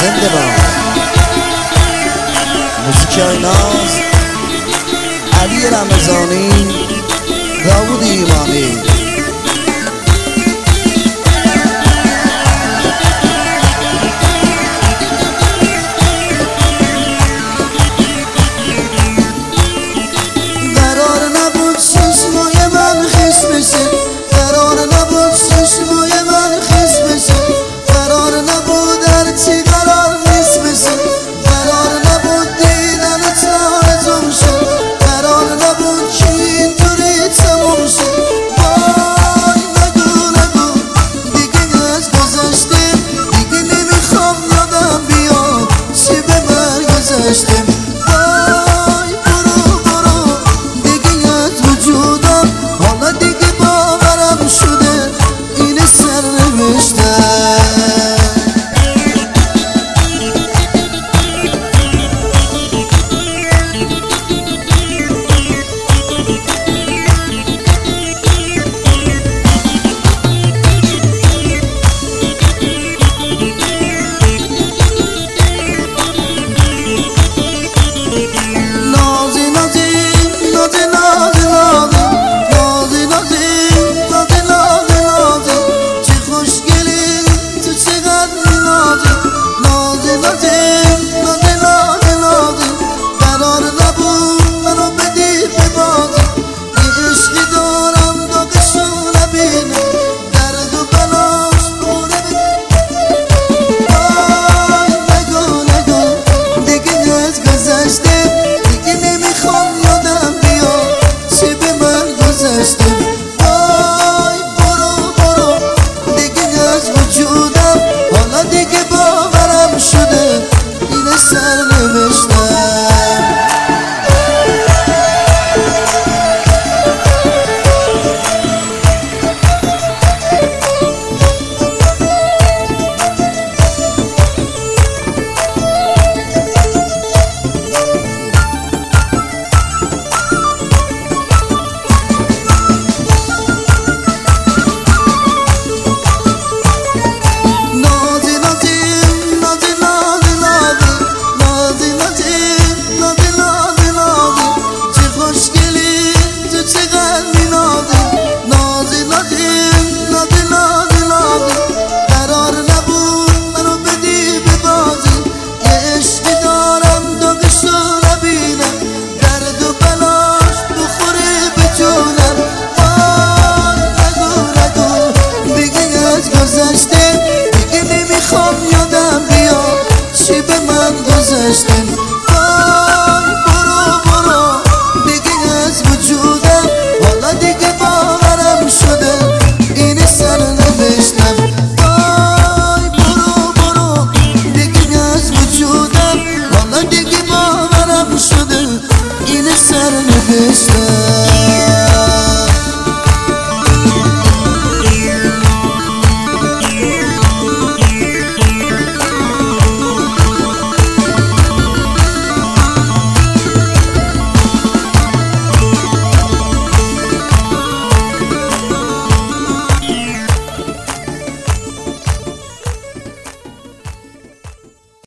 زنده باد. موسیقی ناز علی رمضانی، داوود ایمانی. قرار نبود چشمای من خیس بشه، قرار نبود چشمای من خیس بشه، قرار نبود هرچی قرار نیست بشه، قرار نبود دیدن آرزوم شه، قرار نبود که اینطوری تموم شه. وای نگو دیگه از گذشته، دیگه نمیخوام یادم بیاد چی به من گذشته. حالا دیگه باورم شده این سرنوشته. وای برو دیگه از وجودم، حالا دیگه باورم شده این سرنوشتم. دیگه نمیخوام یادم بیاد چی به من گذشته. وای برو دیگه از وجودم، حالا دیگه باورم شده این سرنوشتم. وای برو دیگه از وجودم، حالا دیگه باورم شده این سرنوشتم.